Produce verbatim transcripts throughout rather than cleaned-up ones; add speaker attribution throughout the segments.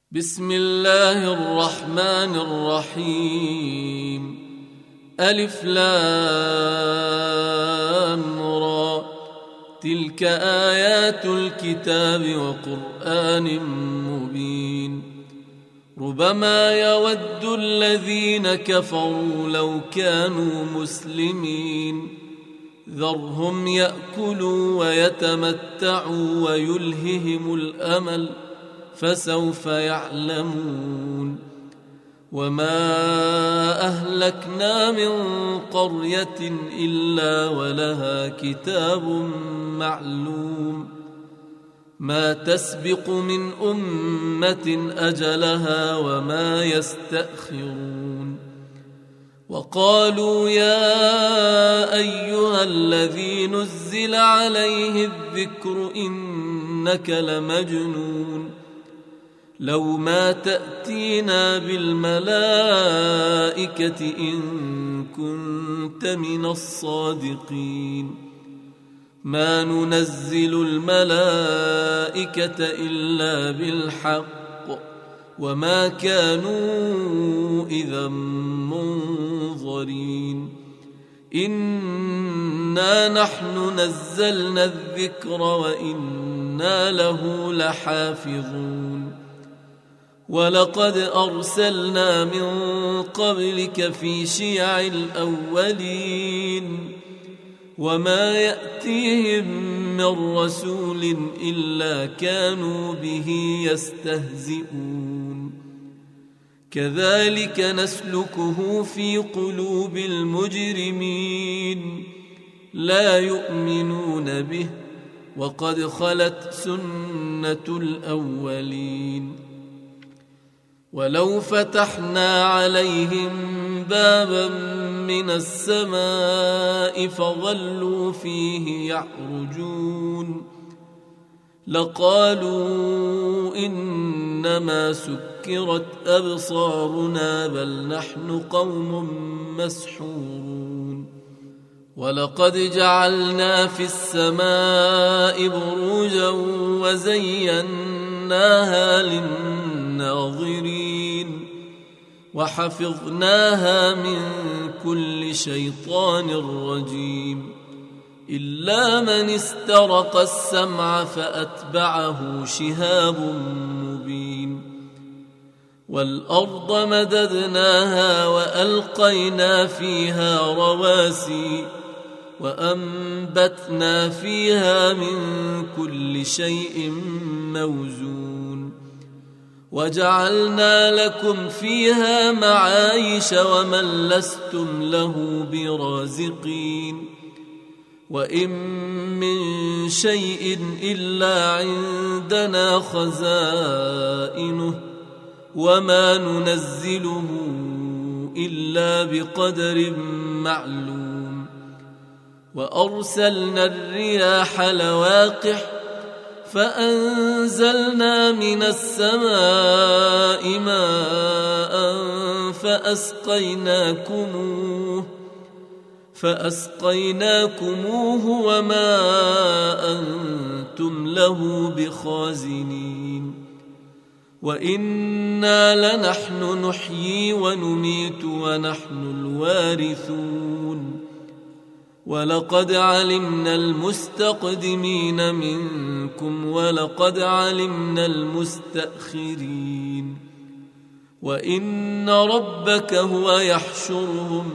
Speaker 1: بسم الله الرحمن الرحيم. ألف لام را، تلك آيات الكتاب وقرآن مبين. ربما يود الذين كفروا لو كانوا مسلمين، ذرهم يأكلوا ويتمتعوا ويلههم الأمل، فسوف يعلمون. وما أهلكنا من قرية إلا ولها كتاب معلوم، ما تسبق من أمة أجلها وما يستأخرون. وقالوا يا أيها الذي نزل عليه الذكر إنك لمجنون، لو ما تأتينا بالملائكة إن كنت من الصادقين. ما ننزل الملائكة إلا بالحق وما كانوا إذا منظرين. إنا نحن نزلنا الذكر وإنا له لحافظون. ولقد أرسلنا من قبلك في شيع الأولين، وما يأتيهم من رسول إلا كانوا به يستهزئون. كذلك نسلكه في قلوب المجرمين، لا يؤمنون به وقد خلت سنة الأولين. ولو فتحنا عليهم بابا من السماء فظلوا فيه يعرجون، لقالوا إنما سكرت أبصارنا بل نحن قوم مسحورون. ولقد جعلنا في السماء بروجا وزيناها للناظرين، وحفظناها من كل شيطان رجيم، إلا من استرق السمع فأتبعه شهاب مبين. والأرض مددناها وألقينا فيها رواسي وأنبتنا فيها من كل شيء موزون، وجعلنا لكم فيها معايش ومن لستم له برازقين. وإن من شيء إلا عندنا خزائنه وما ننزله إلا بقدر معلوم. وأرسلنا الرياح لواقح فأنزلنا من السماء ماء فأسقيناكموه فأسقيناكموه وما أنتم له بخازنين. وإنا لنحن نحيي ونميت ونحن الوارثون. ولقد علمنا المستقدمين منكم ولقد علمنا المستأخرين. وإن ربك هو يحشرهم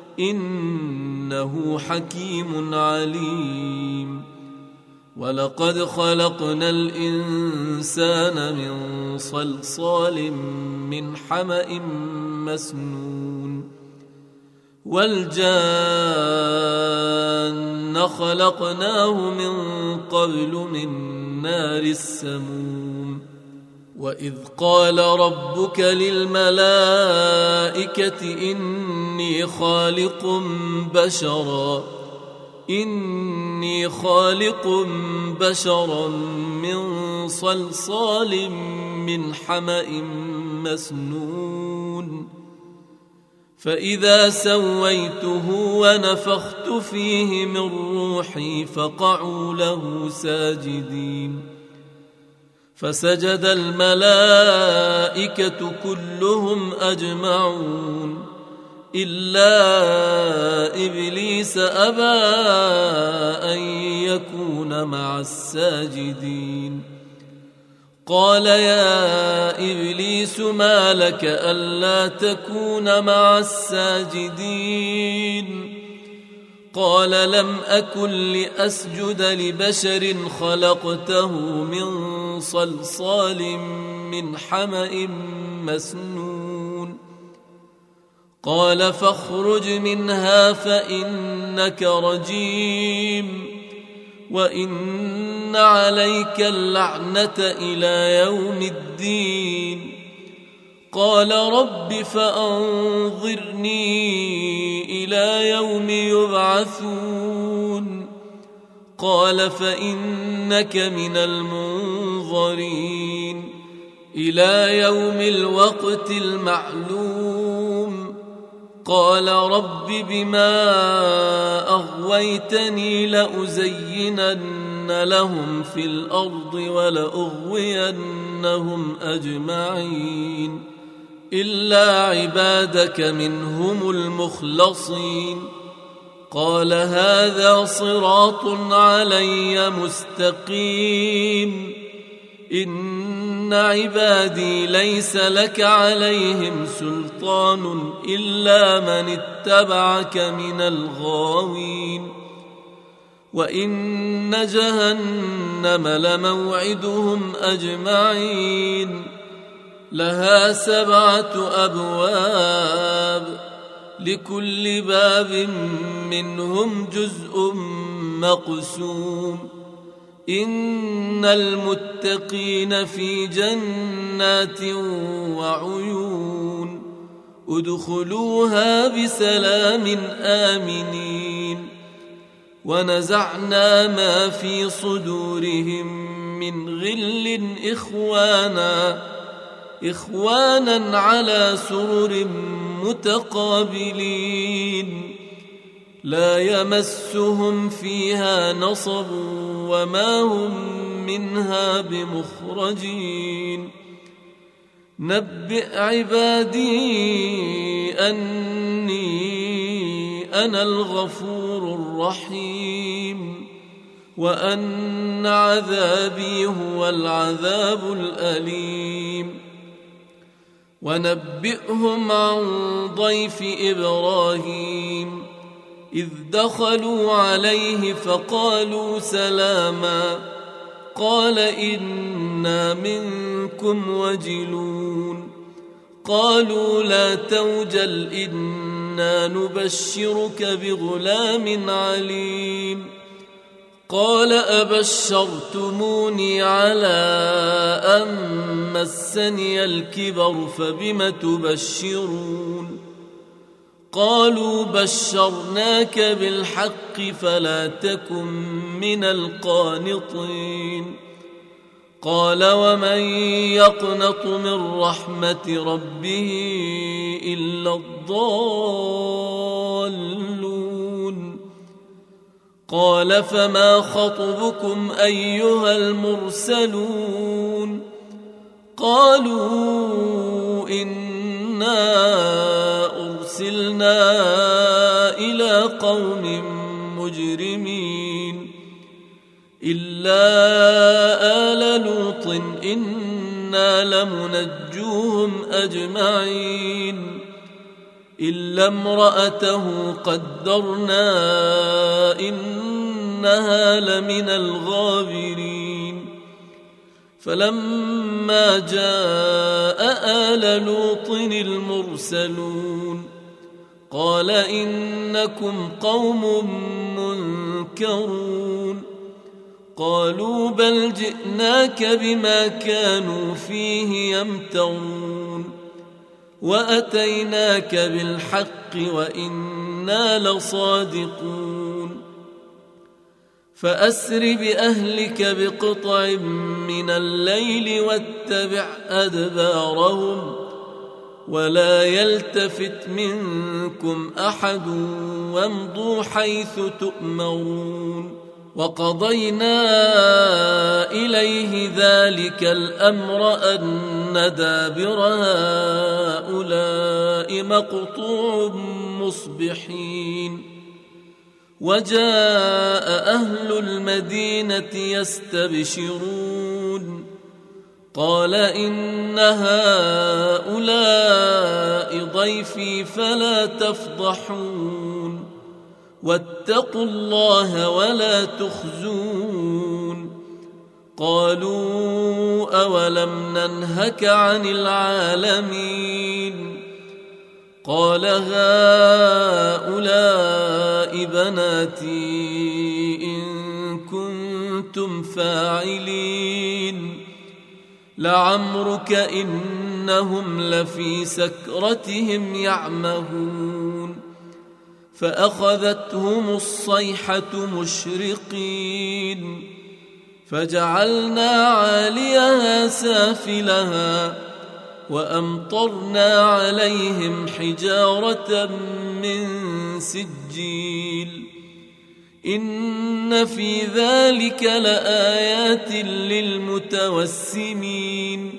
Speaker 1: إنه حكيم عليم. ولقد خلقنا الإنسان من صلصال من حمأ مسنون. والجان خلقناه من قبل من نار السموم. وإذ قال ربك للملائكة إني خالق بشرا إني خالق بشرا من صلصال من حمأ مسنون، فإذا سويته ونفخت فيه من روحي فقعوا له ساجدين. فسجد الملائكة كلهم أجمعون إلا إبليس أبى أن يكون مع الساجدين. قال يا إبليس ما لك ألا تكون مع الساجدين؟ قال لم أكن لأسجد لبشر خلقته من صلصال من حمأ مسنون. قال فاخرج منها فإنك رجيم وإن عليك اللعنة إلى يوم الدين. قال رب فأنظرني إلى يوم يبعثون. قال فإنك من المنظرين إلى يوم الوقت المعلوم. قال رب بما أغويتني لأزينن لهم في الأرض ولأغوينهم أجمعين إلا عبادك منهم المخلصين. قال هذا صراط علي مستقيم. إن عبادي ليس لك عليهم سلطان إلا من اتبعك من الغاوين. وإن جهنم لموعدهم أجمعين لها سبعة أبواب لكل باب منهم جزء مقسوم. إن المتقين في جنات وعيون ادخلوها بسلام آمنين. ونزعنا ما في صدورهم من غل إخوانا إخوانا على سرر متقابلين لا يمسهم فيها نصب وما هم منها بمخرجين. نبئ عبادي أني أنا الغفور الرحيم وأن عذابي هو العذاب الأليم. ونبئهم عن ضيف إبراهيم إذ دخلوا عليه فقالوا سلاما قال إنا منكم وجلون. قالوا لا توجل إنا نبشرك بغلام عليم. قال أبشرتموني على أن مسني الكبر فبم تبشرون؟ قالوا بشرناك بالحق فلا تكن من القانطين. قال ومن يقنط من رحمة ربه إلا الضالون. قال فما خطبكم أيها المرسلون؟ قالوا إنا أرسلنا إلى قوم مجرمين إلا آل لوط إنا لمنجوهم أجمعين إلا امرأته قدرنا إنها لمن الغابرين. فلما جاء آل لوط المرسلون قال إنكم قوم منكرون. قالوا بل جئناك بما كانوا فيه يمترون وأتيناك بالحق وإنا لصادقون. فأسر بأهلك بقطع من الليل واتبع أدبارهم ولا يلتفت منكم أحد وامضوا حيث تؤمرون وقضينا إليه ذلك الأمر أن دابر هؤلاء مقطوع مصبحين وجاء أهل المدينة يستبشرون قال إن هؤلاء ضيفي فلا تفضحون واتقوا الله ولا تخزون قالوا أولم ننهك عن العالمين قال هؤلاء بناتي إن كنتم فاعلين لعمرك إنهم لفي سكرتهم يعمهون فأخذتهم الصيحة مشرقين فجعلنا عاليها سافلها وأمطرنا عليهم حجارة من سجيل إن في ذلك لآيات للمتوسمين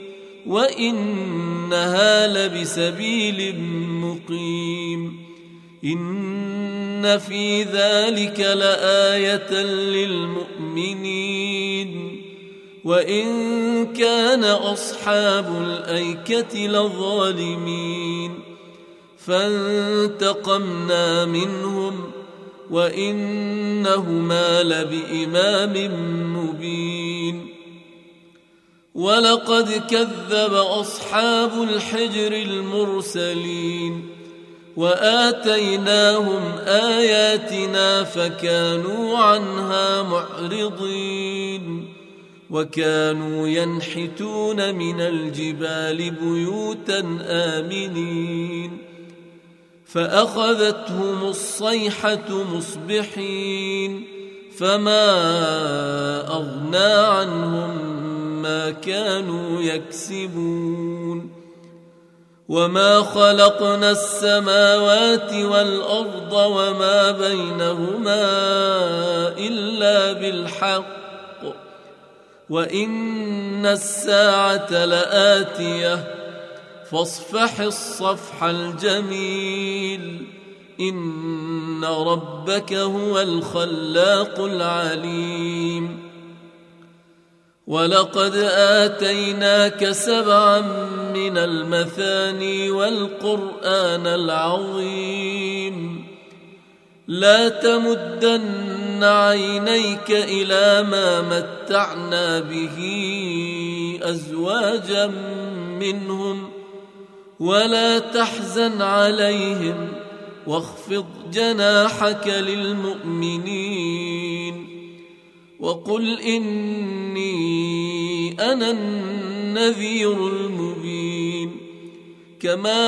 Speaker 1: وإنها لبسبيل مقيم إن في ذلك لآية للمؤمنين وإن كان أصحاب الأيكة لظالمين فانتقمنا منهم وإنهما لبإمام مبين ولقد كذب أصحاب الحجر المرسلين وآتيناهم آياتنا فكانوا عنها معرضين وكانوا ينحتون من الجبال بيوتا آمنين فأخذتهم الصيحة مصبحين فما أغنى عنهم ما كانوا يكسبون وما خلقنا السماوات والأرض وما بينهما إلا بالحق وإن الساعة لآتية فاصفح الصفح الجميل إن ربك هو الخلاق العليم ولقد آتيناك سبعا من المثاني والقرآن العظيم لا تمدن عينيك إلى ما متعنا به أزواجا منهم ولا تحزن عليهم واخفض جناحك للمؤمنين وقل إني أنا النذير المبين كما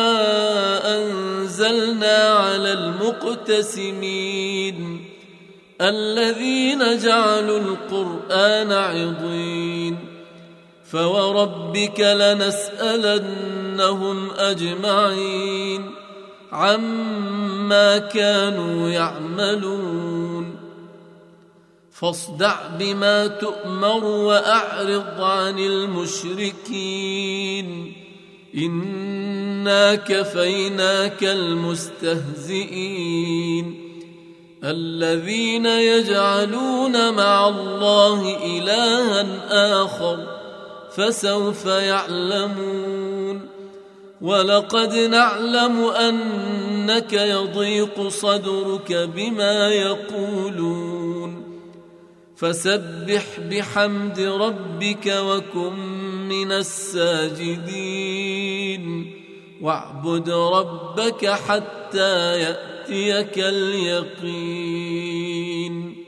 Speaker 1: أنزلنا على المقتسمين الذين جعلوا القرآن عضين فوربك لنسألنهم أجمعين عما كانوا يعملون فاصدع بما تؤمر وأعرض عن المشركين إنا كفيناك المستهزئين الذين يجعلون مع الله إلها آخر فسوف يعلمون ولقد نعلم أنك يضيق صدرك بما يقولون فسبح بحمد ربك وكن من الساجدين واعبد ربك حتى يأتيك اليقين.